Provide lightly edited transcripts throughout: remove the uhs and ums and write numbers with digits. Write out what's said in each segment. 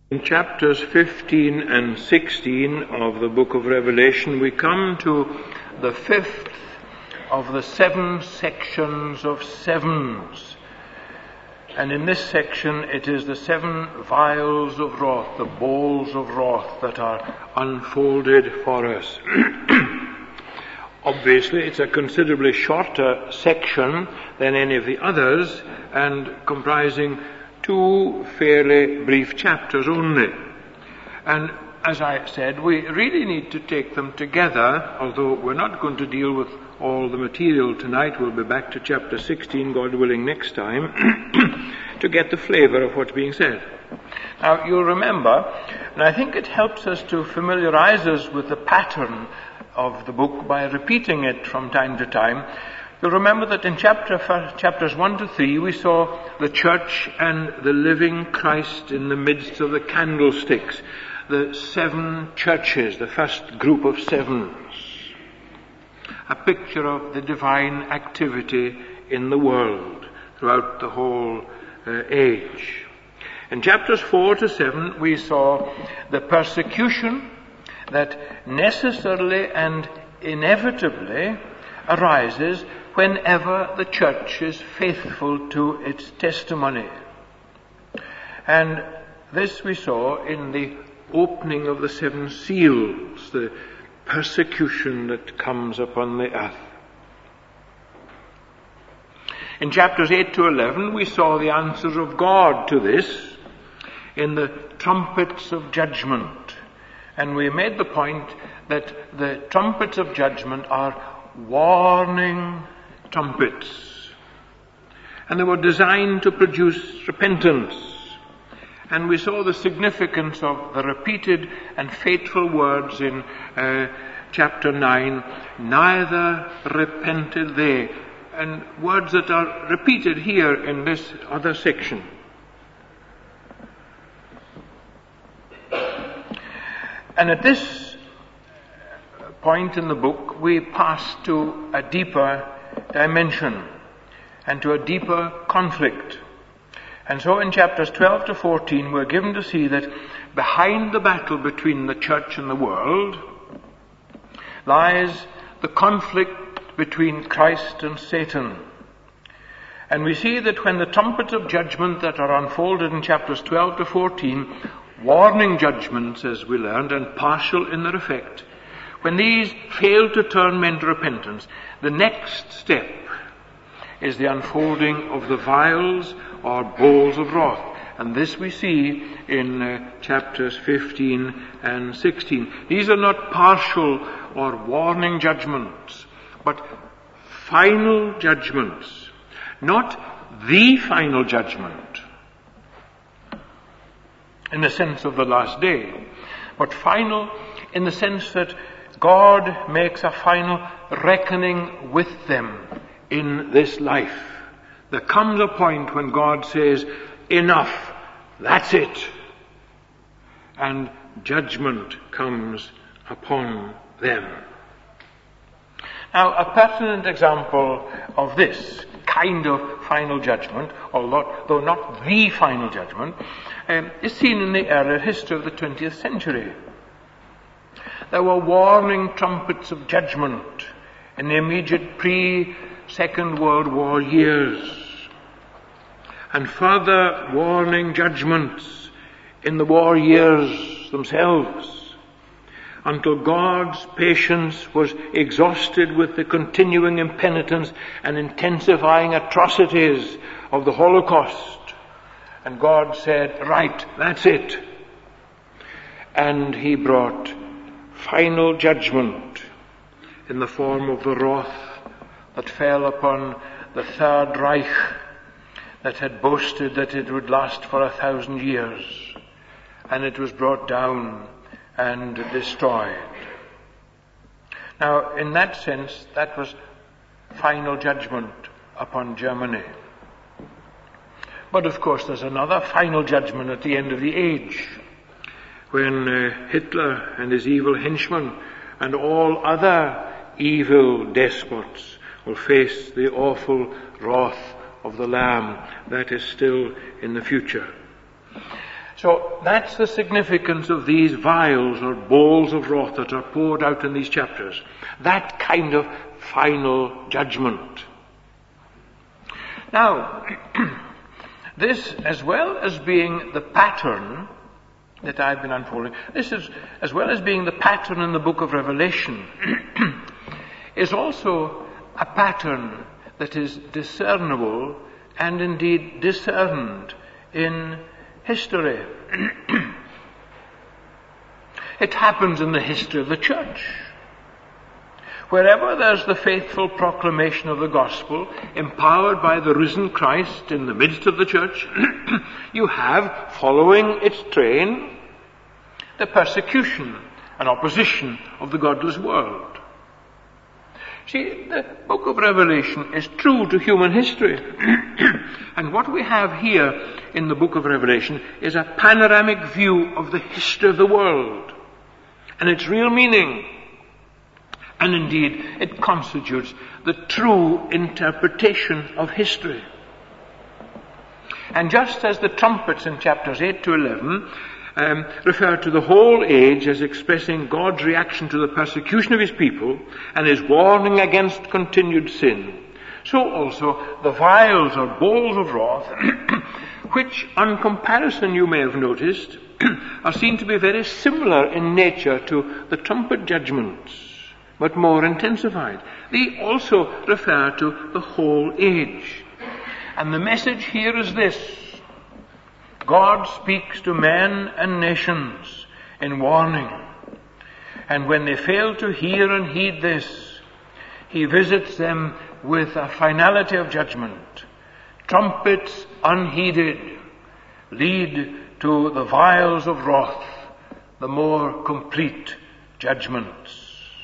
In chapters 15 and 16 of the book of Revelation, we come to the fifth of the 7 sections of sevens. And in this section, it is the 7 vials of wrath, the bowls of wrath that are unfolded for us. Obviously, it's a considerably shorter section than any of the others, and comprising 2 fairly brief chapters only. And as I said, we really need to take them together, although we're not going to deal with all the material tonight. We'll be back to chapter 16, God willing, next time, to get the flavor of what's being said. Now, you'll remember, and I think it helps us to familiarize us with the pattern of the book by repeating it from time to time. You'll remember that in chapters 1 to 3, we saw the church and the living Christ in the midst of the candlesticks, the 7 churches, the first group of 7s, a picture of the divine activity in the world throughout the whole age. In chapters 4 to 7, we saw the persecution that necessarily and inevitably arises whenever the church is faithful to its testimony. And this we saw in the opening of the 7 seals, the persecution that comes upon the earth. In chapters 8 to 11, we saw the answers of God to this in the trumpets of judgment. And we made the point that the trumpets of judgment are warning trumpets. And they were designed to produce repentance. And we saw the significance of the repeated and faithful words in chapter 9, neither repented they. And words that are repeated here in this other section. And at this point in the book, we pass to a deeper dimension and to a deeper conflict. And so in chapters 12 to 14, we're given to see that behind the battle between the church and the world lies the conflict between Christ and Satan. And we see that when the trumpets of judgment that are unfolded in chapters 12 to 14, warning judgments, as we learned, and partial in their effect, when these fail to turn men to repentance, the next step is the unfolding of the vials or bowls of wrath. And this we see in chapters 15 and 16. These are not partial or warning judgments, but final judgments. Not the final judgment in the sense of the last day, but final in the sense that God makes a final reckoning with them in this life. There comes a point when God says, enough, that's it. And judgment comes upon them. Now, a pertinent example of this kind of final judgment, though not the final judgment, is seen in the earlier history of the 20th century. There were warning trumpets of judgment in the immediate pre-Second World War years, and further warning judgments in the war years themselves, until God's patience was exhausted with the continuing impenitence and intensifying atrocities of the Holocaust. And God said, right, that's it. And he brought final judgment in the form of the wrath that fell upon the Third Reich that had boasted that it would last for 1,000 years. And it was brought down and destroyed. Now, in that sense, that was final judgment upon Germany. But of course, there's another final judgment at the end of the age, when Hitler and his evil henchmen and all other evil despots will face the awful wrath of the Lamb. That is still in the future. So that's the significance of these vials or bowls of wrath that are poured out in these chapters. That kind of final judgment. Now, this, as well as being the pattern that I've been unfolding, this is, as well as being the pattern in the book of Revelation, is also a pattern that is discernible and indeed discerned in history. It happens in the history of the church. Wherever there's the faithful proclamation of the gospel, empowered by the risen Christ in the midst of the church, you have, following its train, the persecution and opposition of the godless world. See, the book of Revelation is true to human history. And what we have here in the book of Revelation is a panoramic view of the history of the world and its real meaning. And indeed, it constitutes the true interpretation of history. And just as the trumpets in chapters 8 to 11 refer to the whole age as expressing God's reaction to the persecution of his people and his warning against continued sin, so also the vials or bowls of wrath, which on comparison you may have noticed, are seen to be very similar in nature to the trumpet judgments, but more intensified. They also refer to the whole age. And the message here is this: God speaks to men and nations in warning. And when they fail to hear and heed this, he visits them with a finality of judgment. Trumpets unheeded lead to the vials of wrath, the more complete judgments.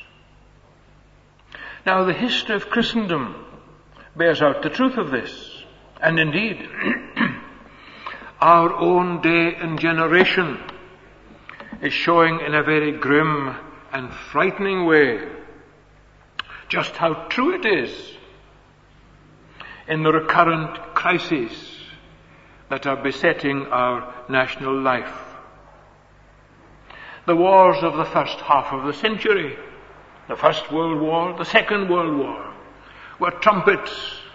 Now, the history of Christendom bears out the truth of this. And indeed, our own day and generation is showing in a very grim and frightening way just how true it is in the recurrent crises that are besetting our national life. The wars of the first half of the century, the First World War, the Second World War, were trumpets.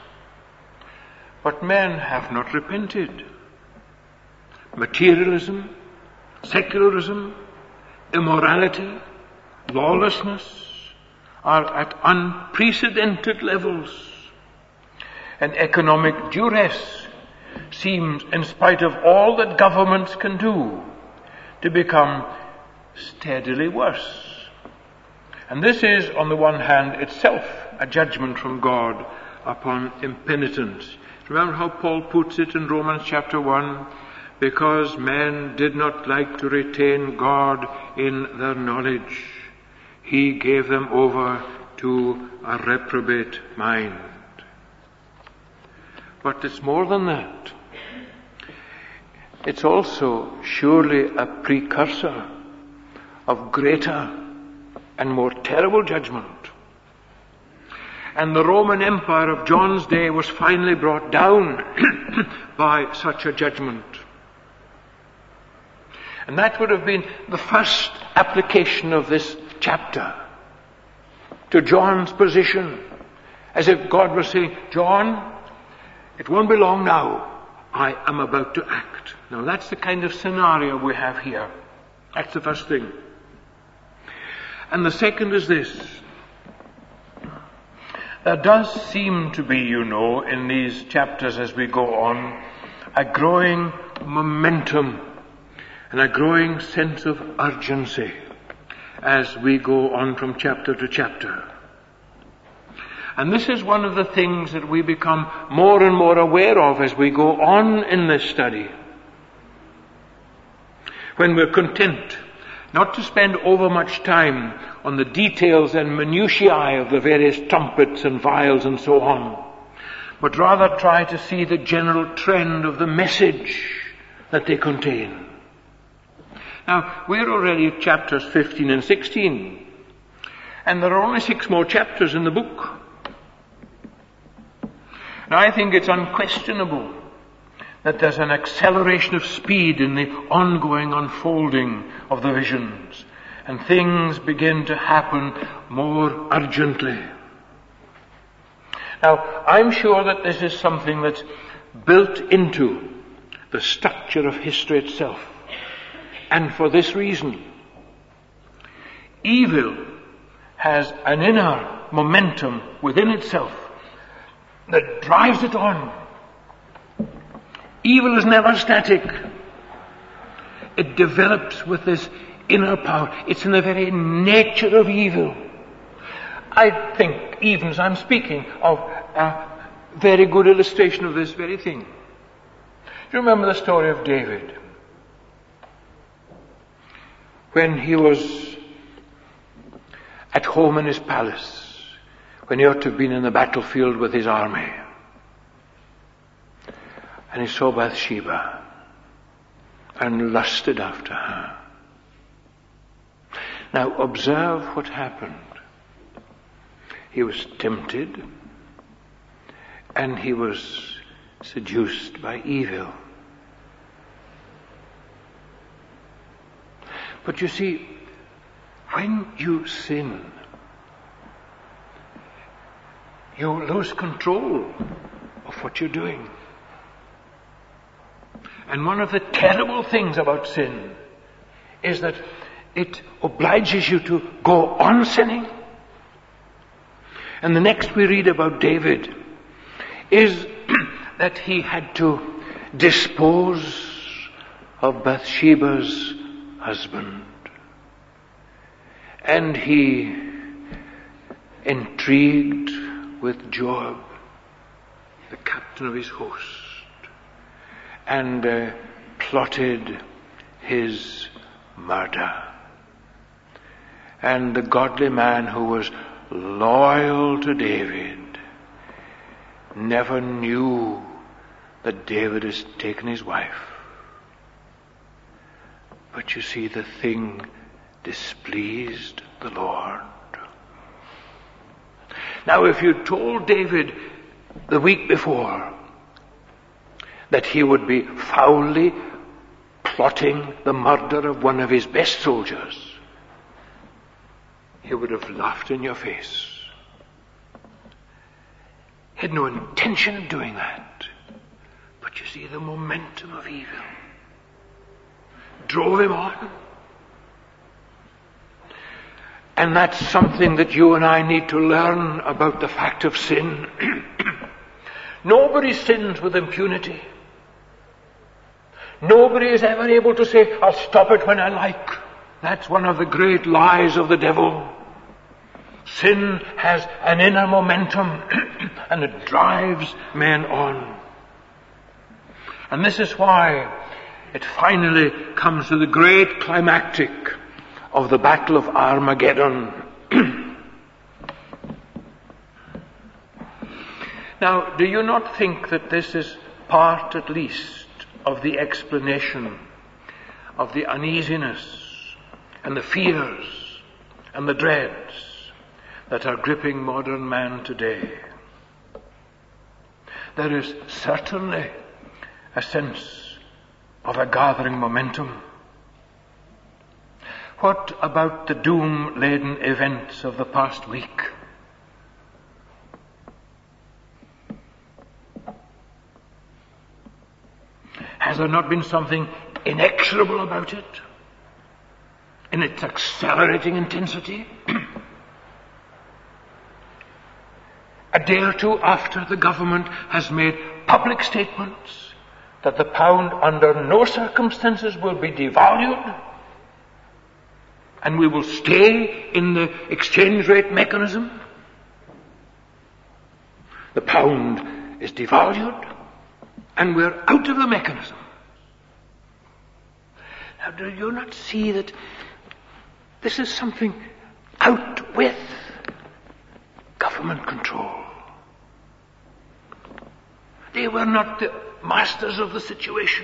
But men have not repented. Materialism, secularism, immorality, lawlessness are at unprecedented levels. And economic duress seems, in spite of all that governments can do, to become steadily worse. And this is, on the one hand, itself a judgment from God upon impenitence. Remember how Paul puts it in Romans chapter 1? Because men did not like to retain God in their knowledge, he gave them over to a reprobate mind. But it's more than that. It's also surely a precursor of greater and more terrible judgment. And the Roman Empire of John's day was finally brought down by such a judgment. And that would have been the first application of this chapter to John's position, as if God was saying, John, it won't be long now. I am about to act. Now that's the kind of scenario we have here. That's the first thing. And the second is this. There does seem to be, in these chapters as we go on, a growing momentum and a growing sense of urgency as we go on from chapter to chapter. And this is one of the things that we become more and more aware of as we go on in this study. When we're content not to spend over much time on the details and minutiae of the various trumpets and vials and so on, but rather try to see the general trend of the message that they contain. Now, we're already at chapters 15 and 16, and there are only 6 more chapters in the book. Now, I think it's unquestionable that there's an acceleration of speed in the ongoing unfolding of the visions, and things begin to happen more urgently. Now, I'm sure that this is something that's built into the structure of history itself. And for this reason, evil has an inner momentum within itself that drives it on. Evil is never static. It develops with this inner power. It's in the very nature of evil. I think, even as I'm speaking, of a very good illustration of this very thing. Do you remember the story of David? When he was at home in his palace, when he ought to have been in the battlefield with his army, and he saw Bathsheba and lusted after her. Now observe what happened. He was tempted and he was seduced by evil. But you see, when you sin, you lose control of what you're doing. And one of the terrible things about sin is that it obliges you to go on sinning. And the next we read about David is that he had to dispose of Bathsheba's husband. And he intrigued with Joab, the captain of his host, and plotted his murder. And the godly man who was loyal to David never knew that David has taken his wife. But you see, the thing displeased the Lord. Now, if you told David the week before that he would be foully plotting the murder of one of his best soldiers, he would have laughed in your face. He had no intention of doing that. But you see, the momentum of evil drove him on. And that's something that you and I need to learn about the fact of sin. Nobody sins with impunity. Nobody is ever able to say, I'll stop it when I like. That's one of the great lies of the devil. Sin has an inner momentum and it drives men on. And this is why it finally comes to the great climactic of the Battle of Armageddon. Now, do you not think that this is part, at least, of the explanation of the uneasiness and the fears and the dreads that are gripping modern man today? There is certainly a sense of a gathering momentum. What about the doom-laden events of the past week? Has there not been something inexorable about it in its accelerating intensity? A day or two after the government has made public statements that the pound under no circumstances will be devalued and we will stay in the exchange rate mechanism. The pound is devalued and we're out of the mechanism. Now, do you not see that this is something out with government control? They were not the masters of the situation.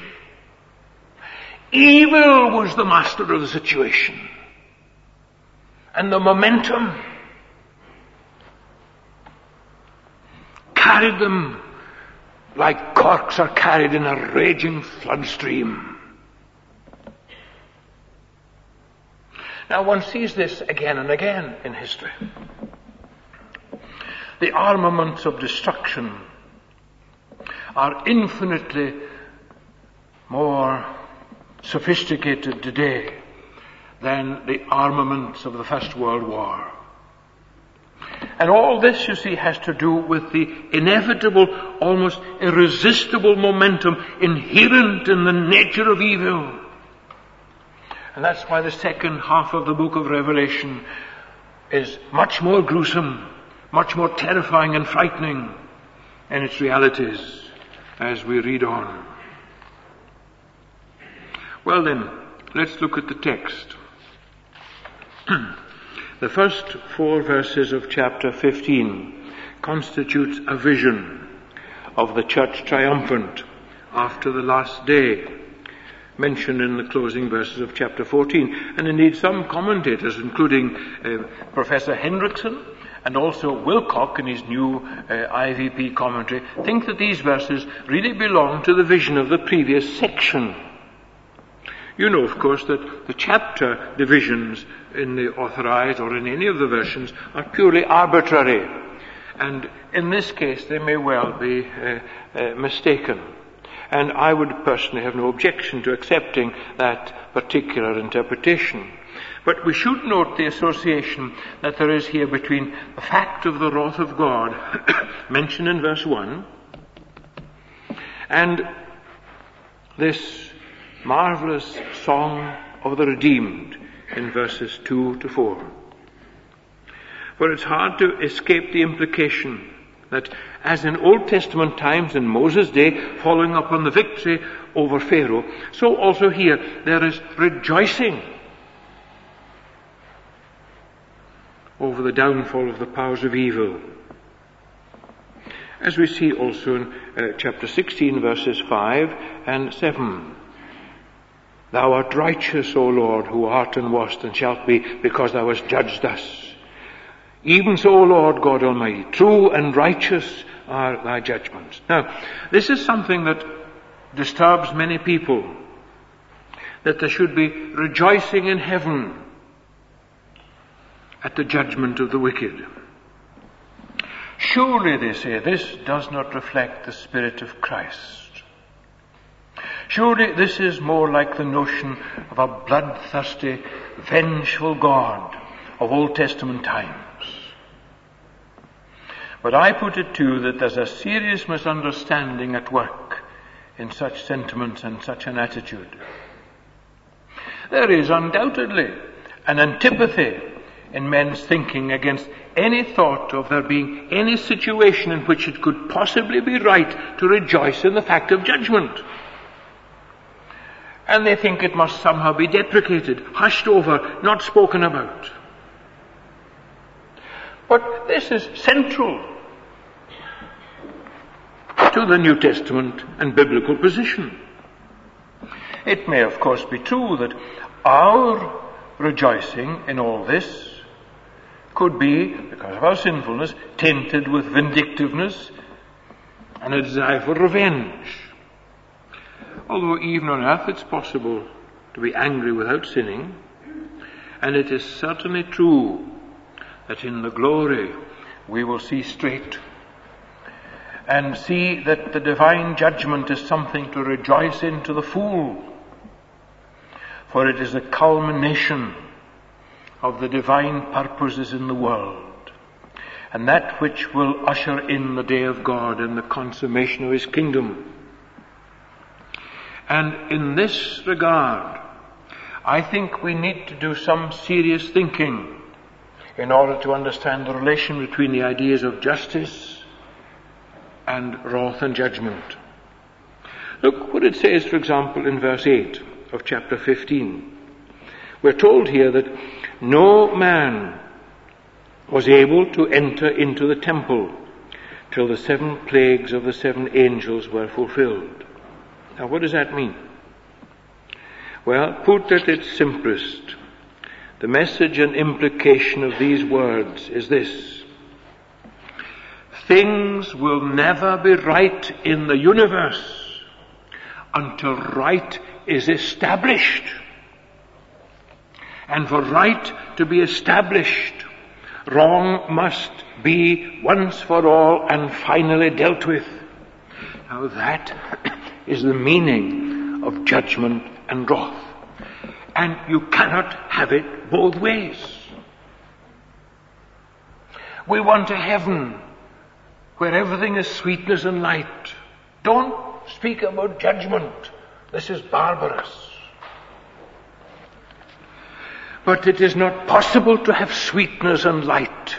Evil was the master of the situation. And the momentum carried them like corks are carried in a raging flood stream. Now one sees this again and again in history. The armaments of destruction are infinitely more sophisticated today than the armaments of the First World War. And all this, you see, has to do with the inevitable, almost irresistible momentum inherent in the nature of evil. And that's why the second half of the book of Revelation is much more gruesome, much more terrifying and frightening in its realities as we read on. Well then, let's look at the text. The first 4 verses of chapter 15 constitutes a vision of the church triumphant after the last day, mentioned in the closing verses of chapter 14. And indeed some commentators, including Professor Hendrickson and also Wilcock in his new IVP commentary, think that these verses really belong to the vision of the previous section. You know, of course, that the chapter divisions in the Authorized or in any of the versions are purely arbitrary. And in this case, they may well be mistaken. And I would personally have no objection to accepting that particular interpretation. But we should note the association that there is here between the fact of the wrath of God, mentioned in verse 1, and this marvelous song of the redeemed in verses 2 to 4. For it's hard to escape the implication that, as in Old Testament times in Moses' day, following up on the victory over Pharaoh, so also here there is rejoicing over the downfall of the powers of evil. As we see also in chapter 16, verses 5 and 7. Thou art righteous, O Lord, who art and wast and shalt be, because thou hast judged us. Even so, O Lord God Almighty, true and righteous are thy judgments. Now, this is something that disturbs many people, that there should be rejoicing in heaven at the judgment of the wicked. Surely, they say, this does not reflect the Spirit of Christ. Surely this is more like the notion of a bloodthirsty, vengeful God of Old Testament times. But I put it too that there's a serious misunderstanding at work in such sentiments and such an attitude. There is undoubtedly an antipathy in men's thinking against any thought of there being any situation in which it could possibly be right to rejoice in the fact of judgment. And they think it must somehow be deprecated, hushed over, not spoken about. But this is central to the New Testament and biblical position. It may, of course, be true that our rejoicing in all this could be, because of our sinfulness, tainted with vindictiveness and a desire for revenge. Although even on earth it's possible to be angry without sinning, and it is certainly true that in the glory we will see straight and see that the divine judgment is something to rejoice in to the full, for it is the culmination of the divine purposes in the world, and that which will usher in the day of God and the consummation of His kingdom. And in this regard, I think we need to do some serious thinking in order to understand the relation between the ideas of justice and wrath and judgment. Look what it says, for example, in verse 8 of chapter 15. We're told here that no man was able to enter into the temple till the 7 plagues of the 7 angels were fulfilled. Now, what does that mean? Well, put at its simplest, the message and implication of these words is this. things will never be right in the universe until right is established. And for right to be established, wrong must be once for all and finally dealt with. Now that is the meaning of judgment and wrath. And you cannot have it both ways. We want a heaven where everything is sweetness and light. Don't speak about judgment. This is barbarous. But it is not possible to have sweetness and light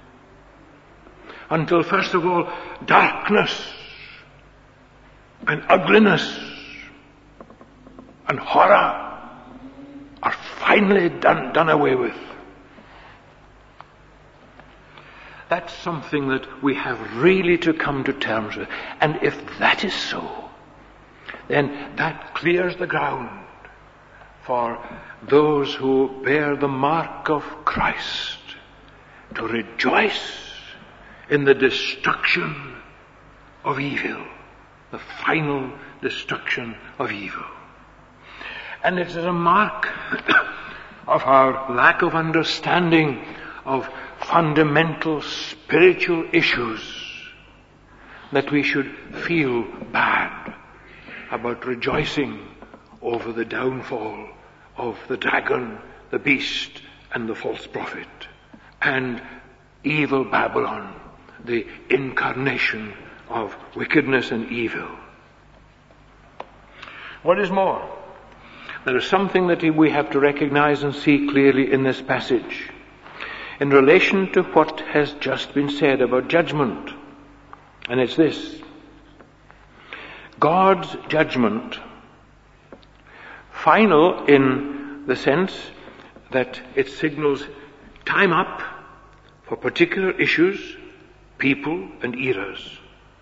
until, first of all, darkness and ugliness and horror are finally done away with. That's something that we have really to come to terms with. And if that is so, then that clears the ground for those who bear the mark of Christ to rejoice in the destruction of evil, the final destruction of evil. And it is a mark of our lack of understanding of fundamental spiritual issues that we should feel bad about rejoicing over the downfall of the dragon, the beast, and the false prophet, and evil Babylon, the incarnation of wickedness and evil. What is more, there is something that we have to recognize and see clearly in this passage in relation to what has just been said about judgment. And it's this: God's judgment, final in the sense that it signals time up for particular issues, people, and eras,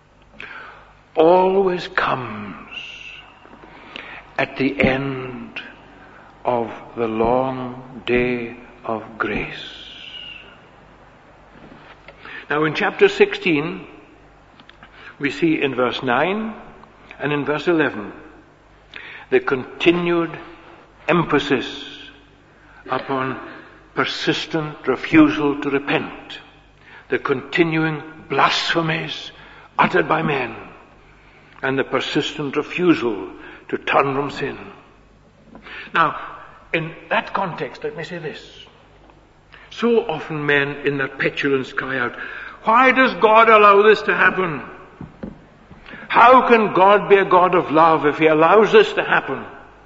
always comes at the end of the long day of grace. Now in chapter 16, we see in verse 9 and in verse 11 the continued emphasis upon persistent refusal to repent, the continuing blasphemies uttered by men, and the persistent refusal to turn from sin. Now, in that context, let me say this. So often men in their petulance cry out, "Why does God allow this to happen? How can God be a God of love if He allows this to happen?"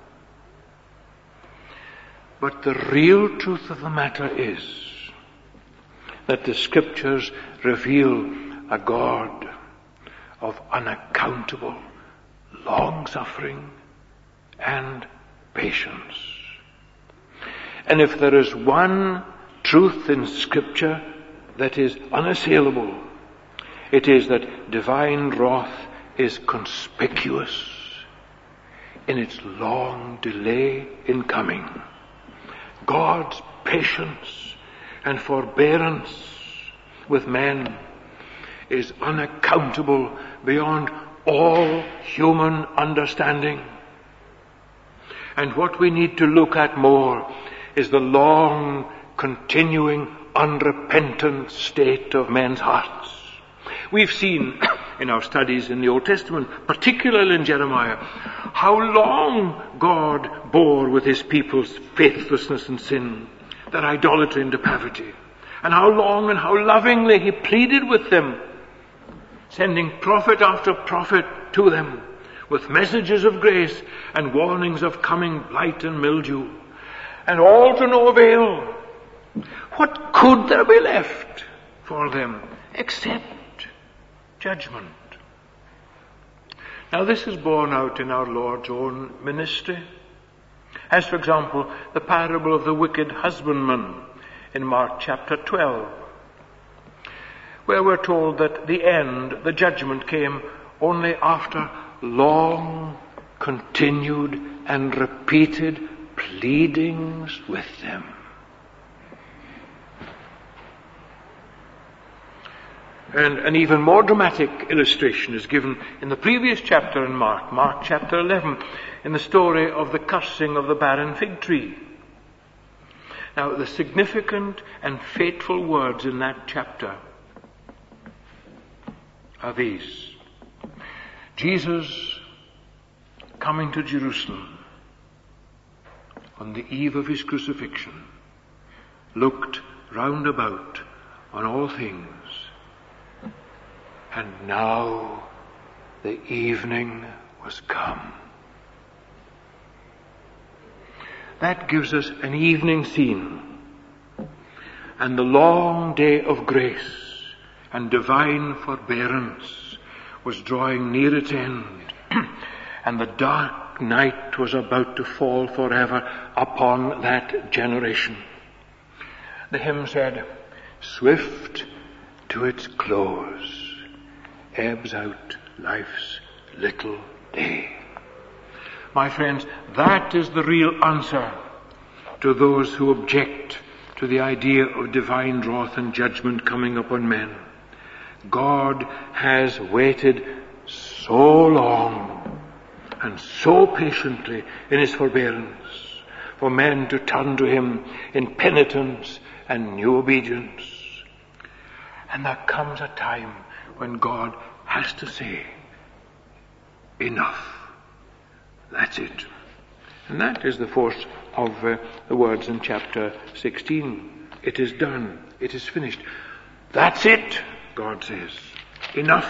But the real truth of the matter is that the Scriptures reveal a God of unaccountable long-suffering and patience. And if there is one truth in Scripture that is unassailable, it is that divine wrath is conspicuous in its long delay in coming. God's patience and forbearance with men is unaccountable beyond all human understanding. And what we need to look at more is the long, continuing, unrepentant state of men's hearts. We've seen in our studies in the Old Testament, particularly in Jeremiah, how long God bore with His people's faithlessness and sin, their idolatry and depravity, and how long and how lovingly He pleaded with them, sending prophet after prophet to them with messages of grace and warnings of coming blight and mildew, and all to no avail. What could there be left for them except judgment? Now this is borne out in our Lord's own ministry, as for example the parable of the wicked husbandman in Mark chapter 12, where we're told that the end, the judgment, came only after long, continued and repeated pleadings with them. And an even more dramatic illustration is given in the previous chapter in Mark chapter 11, in the story of the cursing of the barren fig tree. Now, the significant and fateful words in that chapter are these. Jesus, coming to Jerusalem on the eve of his crucifixion, looked round about on all things, and now the evening was come. That gives us an evening scene, and the long day of grace and divine forbearance was drawing near its end, and the dark night was about to fall forever upon that generation. The hymn said, "Swift to its close ebbs out life's little day." My friends, that is the real answer to those who object to the idea of divine wrath and judgment coming upon men. God has waited so long and so patiently in his forbearance for men to turn to him in penitence and new obedience. And there comes a time when God has to say, enough. That's it. And that is the force of the words in chapter 16. It is done. It is finished. That's it, God says. Enough.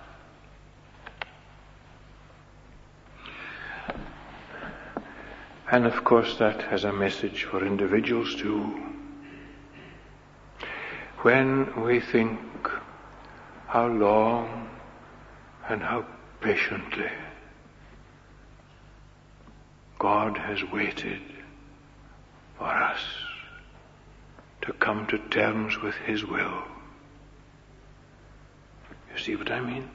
And of course that has a message for individuals too. When we think how long and how patiently God has waited for us to come to terms with his will. You see what I mean?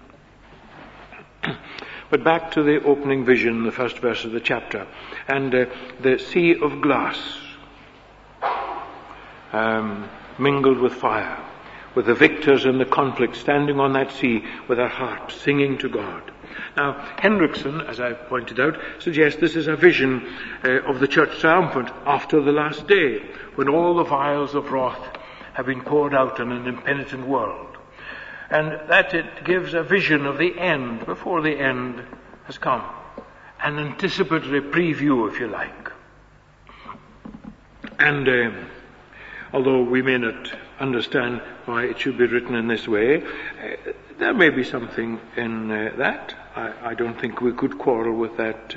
But back to the opening vision, the first verse of the chapter, and the sea of glass mingled with fire, with the victors in the conflict standing on that sea with their harps singing to God. Now, Hendrickson, as I pointed out, suggests this is a vision of the church triumphant after the last day, when all the vials of wrath have been poured out on an impenitent world. And that it gives a vision of the end, before the end has come. An anticipatory preview, if you like. And although we may not understand why it should be written in this way, there may be something in that. I don't think we could quarrel with that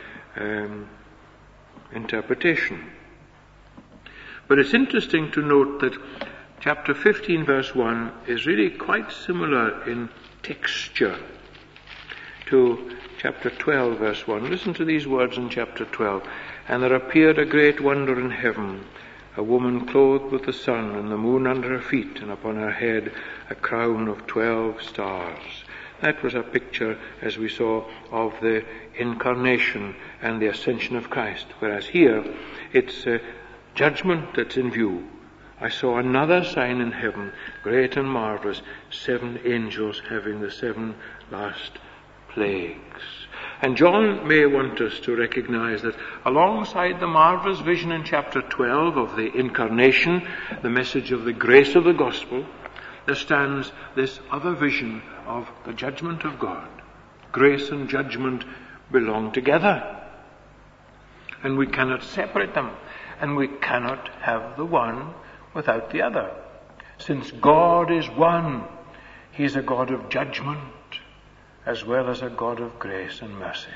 interpretation. But it's interesting to note that chapter 15 verse 1 is really quite similar in texture to chapter 12 verse 1. Listen to these words in chapter 12. "And there appeared a great wonder in heaven, a woman clothed with the sun and the moon under her feet, and upon her head a crown of 12 stars. That was a picture, as we saw, of the incarnation and the ascension of Christ. Whereas here, it's judgment that's in view. I saw another sign in heaven, great and marvelous, 7 angels having the 7 last plagues." And John may want us to recognize that alongside the marvelous vision in chapter 12 of the incarnation, the message of the grace of the gospel, there stands this other vision of the judgment of God. Grace and judgment belong together. And we cannot separate them. And we cannot have the one without the other. Since God is one, he is a God of judgment as well as a God of grace and mercy.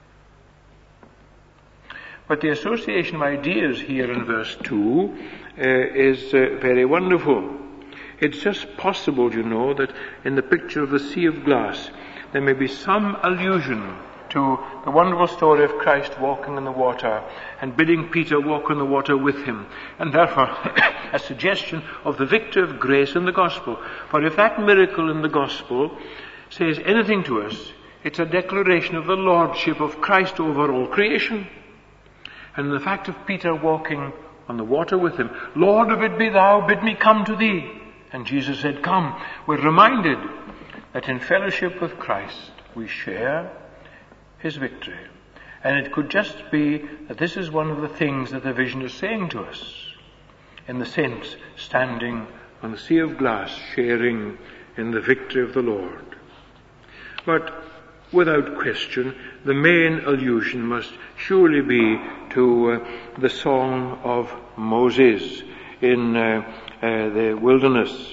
But the association of ideas here in verse 2 is very wonderful. It's just possible, you know, that in the picture of the sea of glass, there may be some allusion to the wonderful story of Christ walking on the water and bidding Peter walk on the water with him, and therefore a suggestion of the victory of grace in the gospel. For if that miracle in the gospel says anything to us, it's a declaration of the lordship of Christ over all creation. And the fact of Peter walking on the water with him, "Lord, if it be thou, bid me come to thee," and Jesus said, come, we're reminded that in fellowship with Christ we share his victory. And it could just be that this is one of the things that the vision is saying to us, in the saints standing on the sea of glass, sharing in the victory of the Lord. But without question, the main allusion must surely be to the song of Moses in the wilderness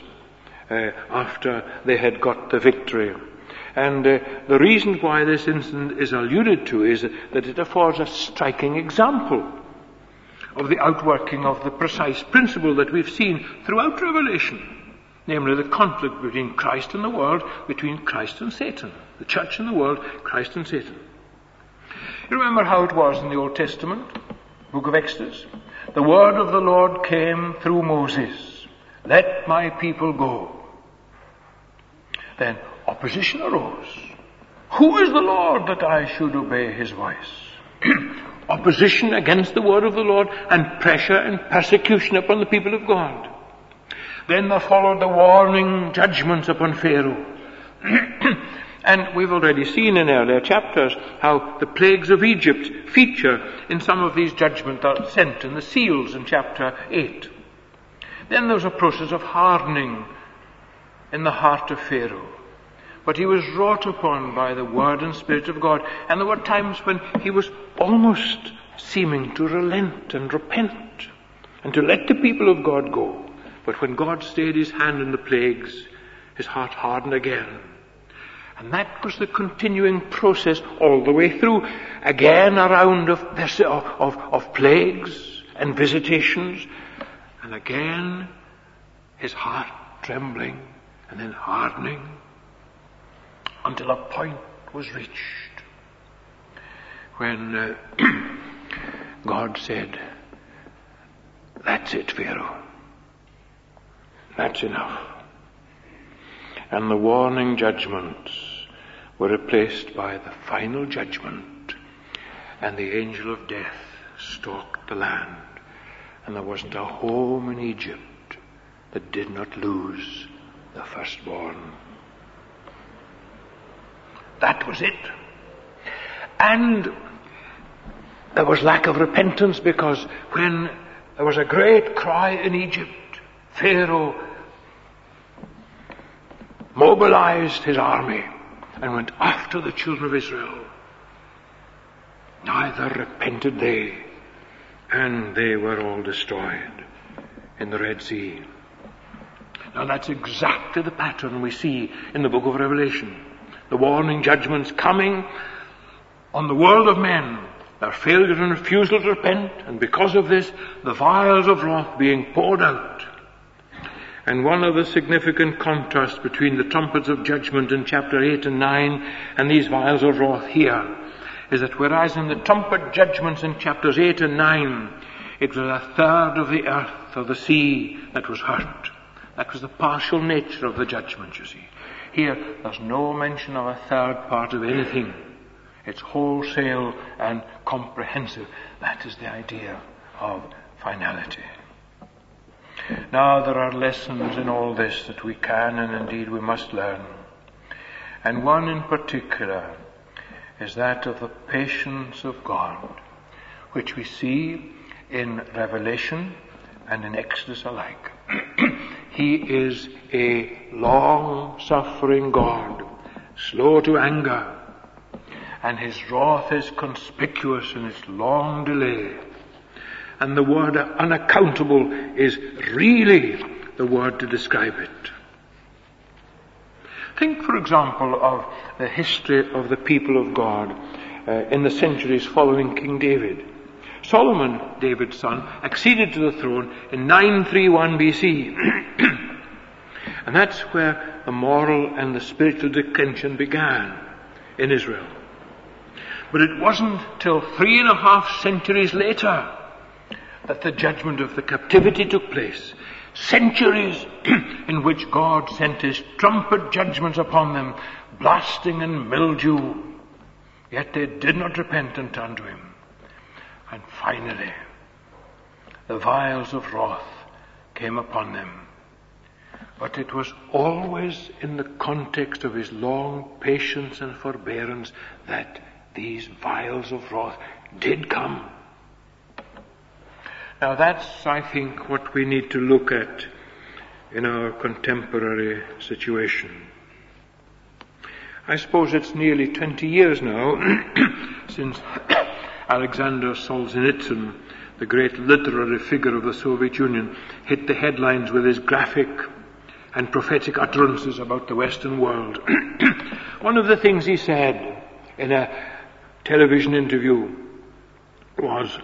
after they had got the victory. And the reason why this incident is alluded to is that it affords a striking example of the outworking of the precise principle that we've seen throughout Revelation, namely the conflict between Christ and the world, between Christ and Satan, the church and the world, Christ and Satan. You remember how it was in the Old Testament, book of Exodus? The word of the Lord came through Moses, let my people go. Then opposition arose. Who is the Lord that I should obey his voice? Opposition against the word of the Lord and pressure and persecution upon the people of God. Then there followed the warning judgments upon Pharaoh. And we've already seen in earlier chapters how the plagues of Egypt feature in some of these judgments that are sent in the seals in chapter 8. Then there was a process of hardening in the heart of Pharaoh. But he was wrought upon by the word and spirit of God. And there were times when he was almost seeming to relent and repent and to let the people of God go. But when God stayed his hand in the plagues, his heart hardened again. And that was the continuing process all the way through. Again a round of plagues and visitations. And again his heart trembling and then hardening, until a point was reached when God said, that's it, Pharaoh. That's enough. And the warning judgments were replaced by the final judgment, and the angel of death stalked the land, and there wasn't a home in Egypt that did not lose the firstborn. That was it. And there was lack of repentance, because when there was a great cry in Egypt, Pharaoh mobilized his army and went after the children of Israel. Neither repented they, and they were all destroyed in the Red Sea. Now that's exactly the pattern we see in the book of Revelation. The warning judgments coming on the world of men, their failure and refusal to repent, and because of this, the vials of wrath being poured out. And one of the significant contrasts between the trumpets of judgment in chapter 8 and 9 and these vials of wrath here is that whereas in the trumpet judgments in chapters 8 and 9, it was a third of the earth or the sea that was hurt. That was the partial nature of the judgment, you see. Here, there's no mention of a third part of anything. It's wholesale and comprehensive. That is the idea of finality. Now, there are lessons in all this that we can and indeed we must learn. And one in particular is that of the patience of God, which we see in Revelation and in Exodus alike. He is a long-suffering God, slow to anger, and his wrath is conspicuous in its long delay. And the word unaccountable is really the word to describe it. Think, for example, of the history of the people of God in the centuries following King David. Solomon, David's son, acceded to the throne in 931 BC. And that's where the moral and the spiritual declension began in Israel. But it wasn't till 3.5 centuries later that the judgment of the captivity took place. Centuries in which God sent his trumpet judgments upon them, blasting and mildew. Yet they did not repent and turn to him. And finally, the vials of wrath came upon them. but it was always in the context of his long patience and forbearance that these vials of wrath did come. Now that's, I think, what we need to look at in our contemporary situation. I suppose it's nearly 20 years now since Alexander Solzhenitsyn, the great literary figure of the Soviet Union, hit the headlines with his graphic and prophetic utterances about the Western world. One of the things he said in a television interview was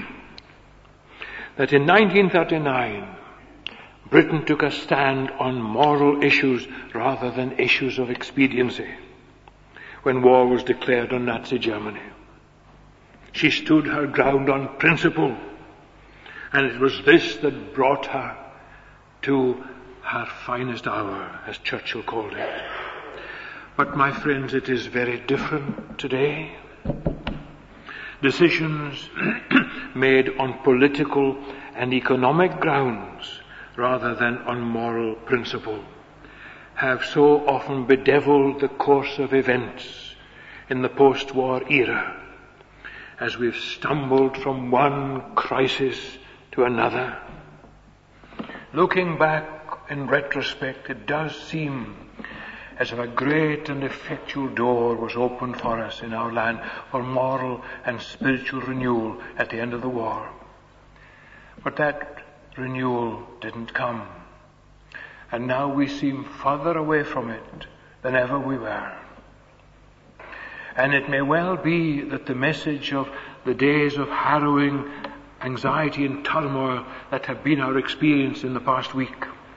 that in 1939, Britain took a stand on moral issues rather than issues of expediency when war was declared on Nazi Germany. She stood her ground on principle, and it was this that brought her to her finest hour, as Churchill called it. But my friends, it is very different today. Decisions made on political and economic grounds rather than on moral principle have so often bedeviled the course of events in the post-war era as we've stumbled from one crisis to another. Looking back in retrospect, it does seem as if a great and effectual door was opened for us in our land for moral and spiritual renewal at the end of the war. But that renewal didn't come. And now we seem further away from it than ever we were. And it may well be that the message of the days of harrowing anxiety and turmoil that have been our experience in the past week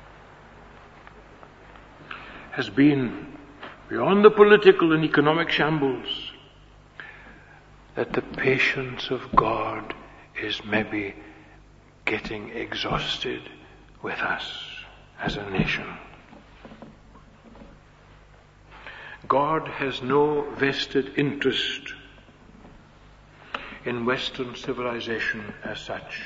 has been, beyond the political and economic shambles, that the patience of God is maybe getting exhausted with us as a nation. God has no vested interest in Western civilization as such.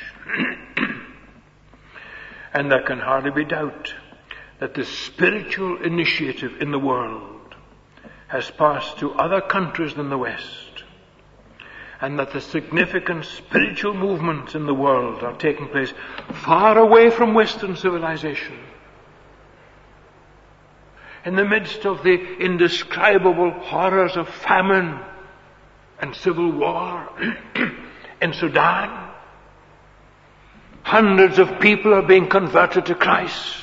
And there can hardly be doubt that the spiritual initiative in the world has passed to other countries than the West, and that the significant spiritual movements in the world are taking place far away from Western civilization. In the midst of the indescribable horrors of famine and civil war in Sudan, hundreds of people are being converted to Christ.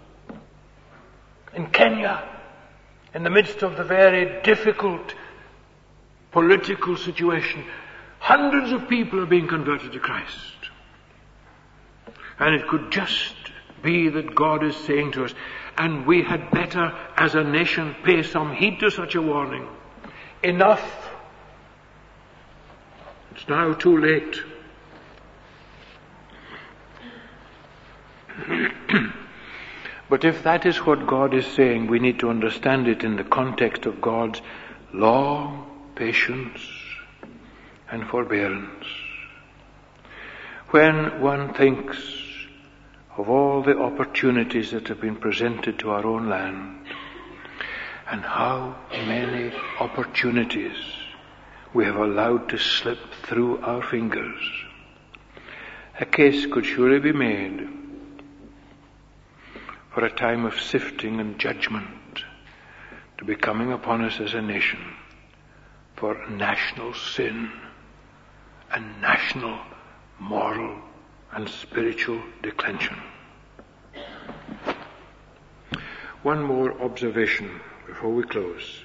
In Kenya, in the midst of the very difficult political situation, hundreds of people are being converted to Christ. And it could just be that God is saying to us, and we had better as a nation pay some heed to such a warning. Enough. It's now too late. But if that is what God is saying, we need to understand it in the context of God's long patience and forbearance. When one thinks of all the opportunities that have been presented to our own land, and how many opportunities we have allowed to slip through our fingers, a case could surely be made for a time of sifting and judgment to be coming upon us as a nation for national sin and national moral and spiritual declension. One more observation before we close.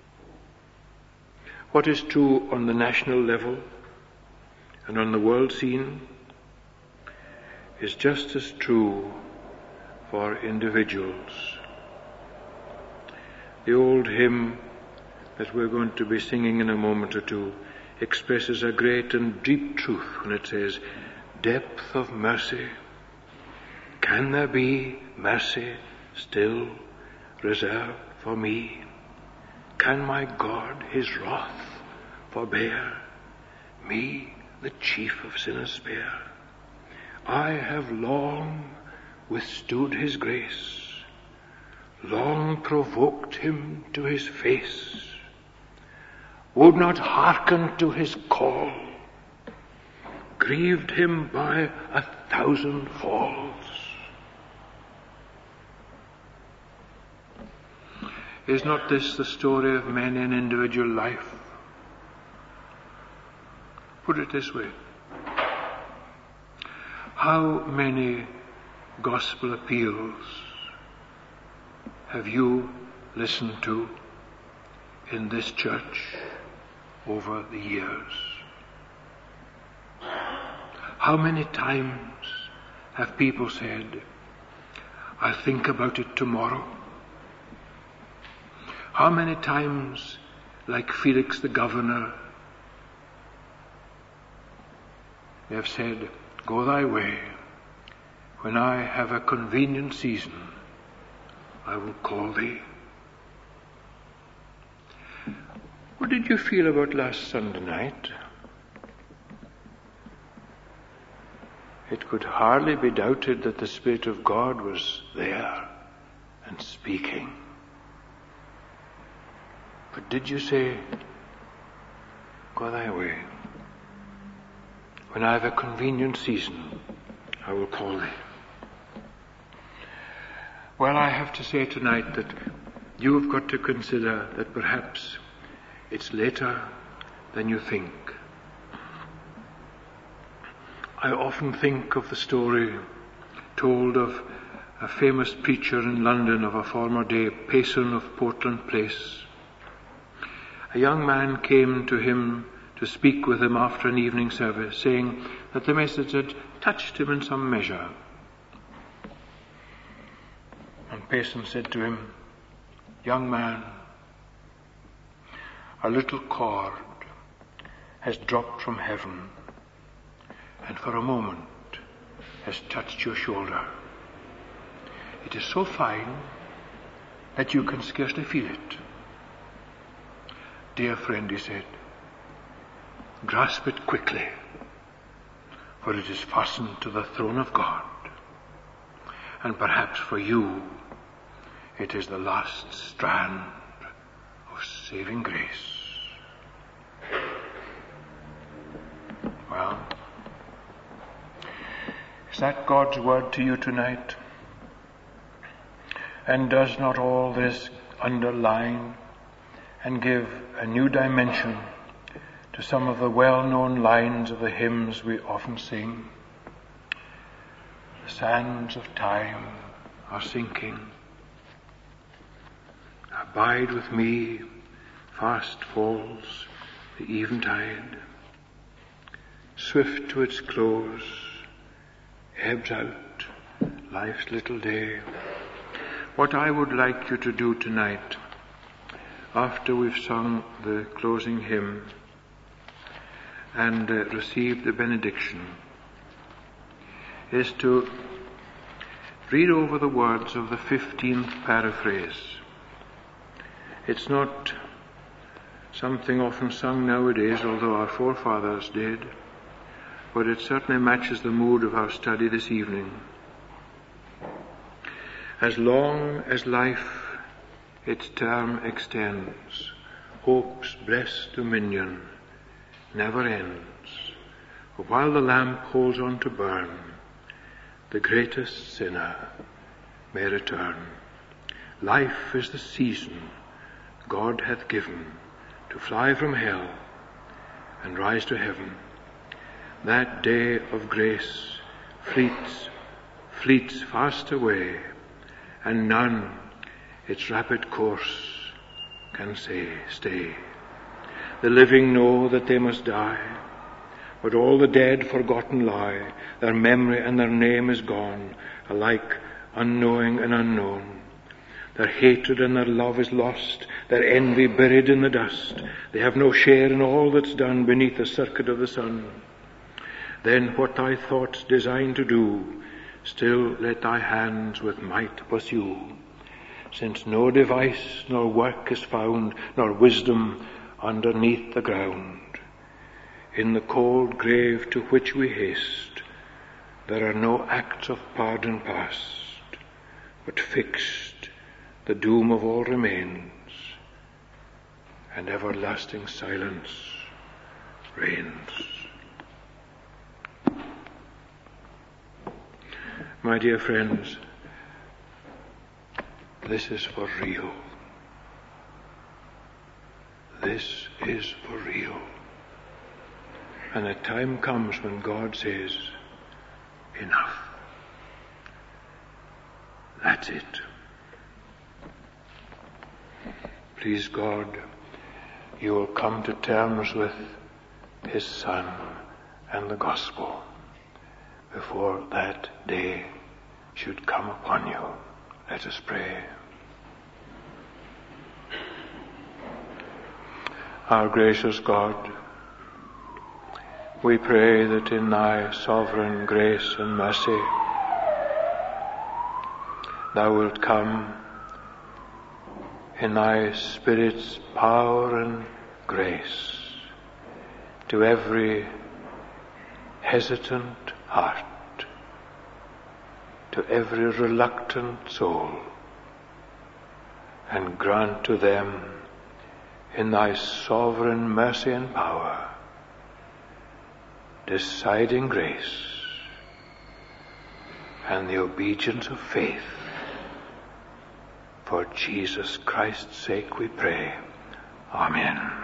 What is true on the national level and on the world scene is just as true for individuals. The old hymn that we're going to be singing in a moment or two expresses a great and deep truth when it says, "Depth of mercy, can there be mercy still reserved for me? Can my God his wrath forbear? Me, the chief of sinners, spare. I have long withstood his grace, long provoked him to his face, would not hearken to his call, grieved him by 1,000 falls. Is not this the story of men in individual life? Put it this way. How many gospel appeals have you listened to in this church over the years? How many times have people said, "I'll think about it tomorrow"? How many times, like Felix the governor, they have said, "Go thy way. When I have a convenient season, I will call thee"? What did you feel about last Sunday night? It could hardly be doubted that the Spirit of God was there and speaking. But did you say, "Go thy way. When I have a convenient season, I will call thee"? Well, I have to say tonight that you have got to consider that perhaps it's later than you think. I often think of the story told of a famous preacher in London of a former day, Payson of Portland Place. A young man came to him to speak with him after an evening service, saying that the message had touched him in some measure. And Payson said to him, "Young man, a little cord has dropped from heaven and for a moment has touched your shoulder. It is so fine that you can scarcely feel it. Dear friend," he said, "grasp it quickly, for it is fastened to the throne of God. And perhaps for you, it is the last strand of saving grace." Well, is that God's word to you tonight? And does not all this underline and give a new dimension to some of the well-known lines of the hymns we often sing? The sands of time are sinking. Abide with me, fast falls the eventide. Swift to its close, ebbs out life's little day. What I would like you to do tonight, after we've sung the closing hymn and received the benediction, is to read over the words of the 15th paraphrase. It's not something often sung nowadays, although our forefathers did, but it certainly matches the mood of our study this evening. As long as life its term extends, hope's blessed dominion never ends. For while the lamp holds on to burn, the greatest sinner may return. Life is the season God hath given to fly from hell and rise to heaven. That day of grace fleets fast away, and none its rapid course can stay. The living know that they must die, but all the dead forgotten lie. Their memory and their name is gone, alike unknowing and unknown. Their hatred and their love is lost, their envy buried in the dust. They have no share in all that's done beneath the circuit of the sun. Then what thy thoughts design to do, still let thy hands with might pursue. Since no device nor work is found, nor wisdom underneath the ground. In the cold grave to which we haste, there are no acts of pardon past, but fixed the doom of all remains, and everlasting silence reigns. My dear friends, this is for real. This is for real. And a time comes when God says, enough. That's it. Please God, you will come to terms with His Son and the gospel before that day should come upon you. Let us pray. Our gracious God, we pray that in Thy sovereign grace and mercy Thou wilt come in Thy Spirit's power and grace to every hesitant heart, to every reluctant soul, and grant to them in Thy sovereign mercy and power deciding grace and the obedience of faith. For Jesus Christ's sake we pray. Amen.